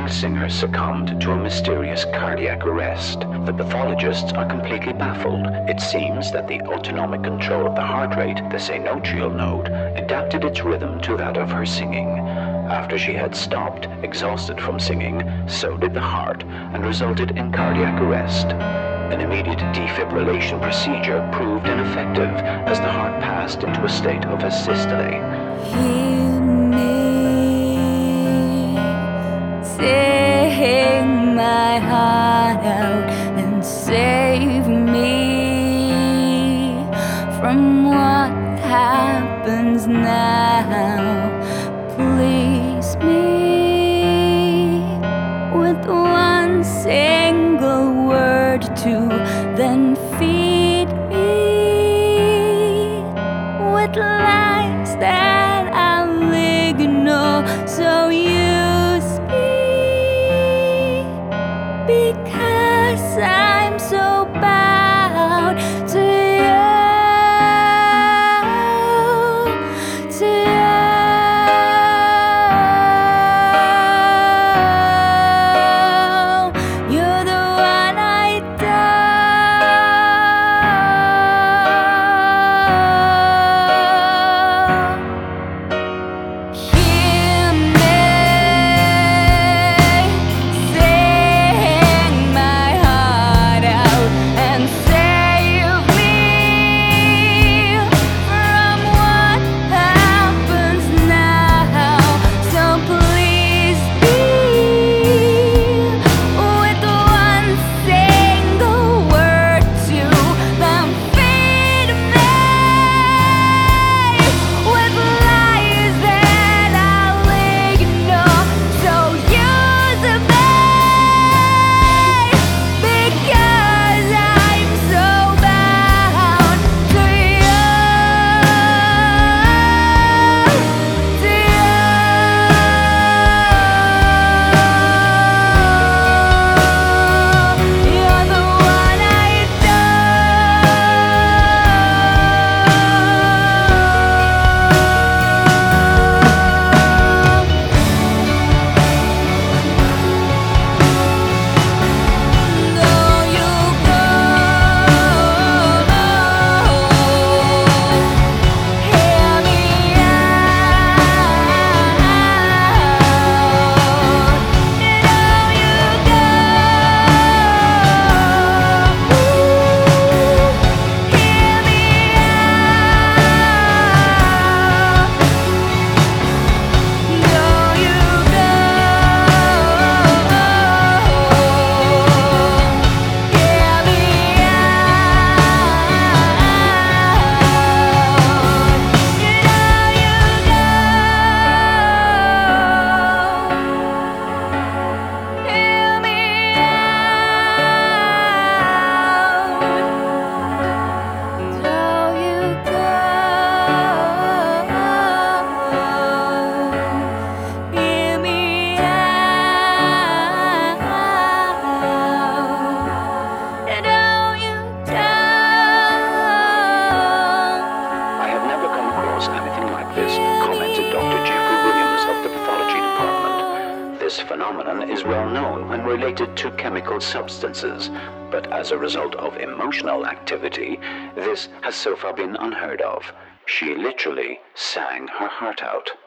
young singer succumbed to a mysterious cardiac arrest. The pathologists are completely baffled. It seems that the autonomic control of the heart rate, the synovial node, adapted its rhythm to that of her singing. After she had stopped, exhausted from singing, so did the heart, and resulted in cardiac arrest. An immediate defibrillation procedure proved ineffective as the heart passed into a state of asystole. Hear me, sing my heart out and save me from what happens now. Please me with one single word to then feed me with lies that I'll ignore, so use me because I'm so bound to you, to you. You're the one I adore. Hear me, sing my heart out and save me from what happens now. So please be with one single word to then feed me with lies that I'll ignore. So use me because I'm so bound to you, to you. You're the one I adore. You go, hear me out. You go, hear me out. You go, hear me I have never come across anything like this, commented Dr. Jeffrey Williams of the pathology department. This phenomenon is well known when related to chemical substances, but as a result of emotional activity, this has so far been unheard of. She literally sang her heart out.